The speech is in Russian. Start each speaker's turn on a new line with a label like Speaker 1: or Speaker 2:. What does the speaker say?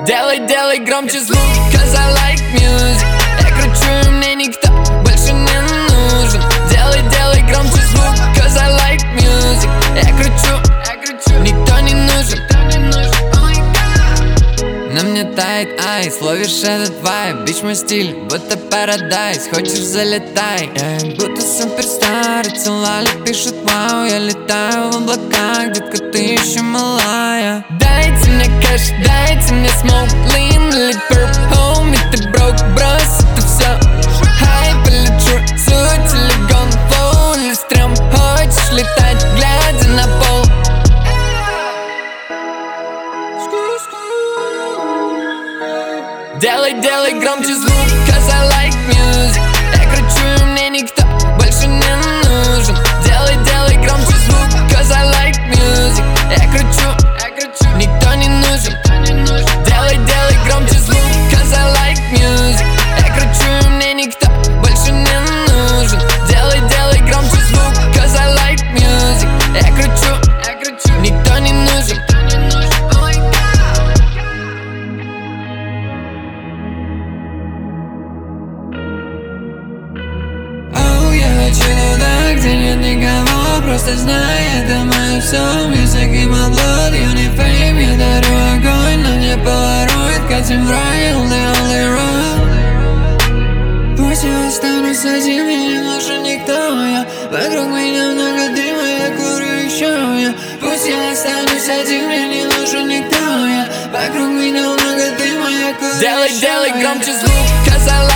Speaker 1: Делай, делай громче звук, cause I like music. Я кручу, и мне никто больше не нужен. Делай, делай громче звук, cause I like music. Я кручу, никто не нужен. На мне тает айс, ловишь этот вайб. Бич мой стиль, будто парадайз. Хочешь залетай, будто суперстар. И целали пишут вау. Я летаю в облаках, детка, ты еще малая. Дайте мне кэш, дайте мне смоук, лин или перп, хоми, ты брок, брось это все. Хайп или true, суть или гон, флоу или стрём. Хочешь летать, глядя на пол. Делай, делай громче звук, cause I like music. Я кручу, и мне никто больше не нужен. Делай, делай громче звук, cause I like music. Я кручу, никто не нужен. Делай, делай громче звук, cause I like music. Я кручу, и мне никто больше не нужен. Делай, делай громче звук, cause I like music. Я кручу, никто не нужен. Хочу туда, где нет никого. Просто знай, это мое все. Music in my blood, you need fame. Я дарю огонь, но не полароид. Катим в рай, only road. Пусть я останусь один, мне не нужен никто. Я вокруг меня много дыма, я курю еще. Пусть я останусь один, мне не нужен никто. Я вокруг меня много дыма, я курю еще. Делай, делай громче звук, cause I like